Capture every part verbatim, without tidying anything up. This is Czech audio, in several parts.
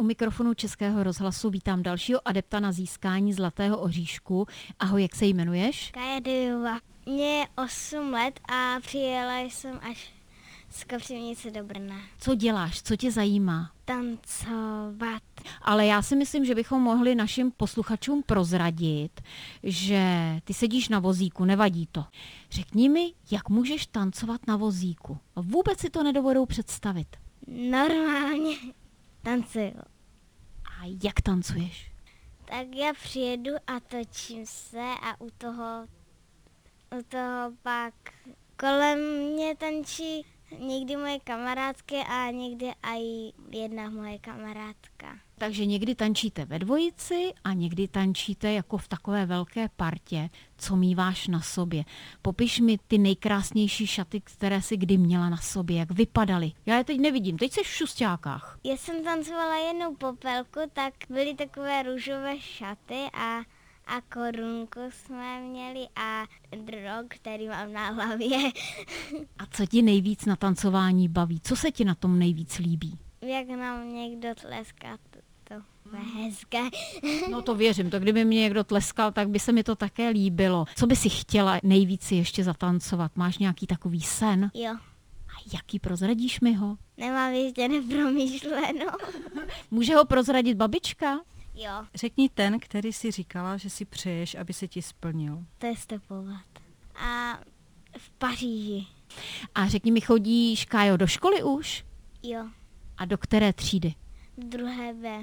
mikrofonu Českého rozhlasu vítám dalšího adepta na získání Zlatého oříšku. Ahoj, jak se jmenuješ? Kajedujova. Mně je osm let a přijela jsem až z Kopřivnice do Brna. Co děláš? Co tě zajímá? Tancovat. Ale já si myslím, že bychom mohli našim posluchačům prozradit, že ty sedíš na vozíku, nevadí to. Řekni mi, jak můžeš tancovat na vozíku? Vůbec si to nedovedou představit. Normálně tancuju. A jak tancuješ? Tak já přijedu a točím se a u toho, u toho pak kolem mě tančí někdy moje kamarádky a někdy i jedna moje kamarádka. Takže někdy tančíte ve dvojici a někdy tančíte jako v takové velké partě. Co míváš na sobě? Popiš mi ty nejkrásnější šaty, které jsi kdy měla na sobě, jak vypadaly. Já je teď nevidím, teď jsi v šusťákách. Já jsem tancovala jednou popelku, tak byly takové růžové šaty a, a korunku jsme měli a drog, který mám na hlavě. A co ti nejvíc na tancování baví? Co se ti na tom nejvíc líbí? Jak nám někdo tleská, to, to je hezké. No to věřím, to kdyby mě někdo tleskal, tak by se mi to také líbilo. Co by si chtěla nejvíc si ještě zatancovat? Máš nějaký takový sen? Jo. A jaký, prozradíš mi ho? Nemám ještě nepromýšleno. Může ho prozradit babička? Jo, Řekni ten, který si říkala, že si přeješ, aby se ti splnil. to je stopovat. A v Paříži. A řekni mi, chodíš, Kájo, do školy už? Jo, A do které třídy? druhé B.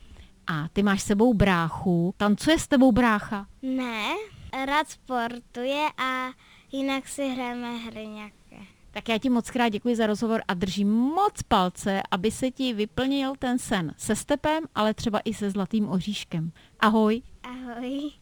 A ty máš s sebou bráchu. Tancuje s tebou brácha? Ne, rád sportuje a jinak si hrajeme hry nějaké. Tak já ti moc krát děkuji za rozhovor a držím moc palce, aby se ti vyplnil ten sen se stepem, ale třeba i se zlatým oříškem. Ahoj. Ahoj.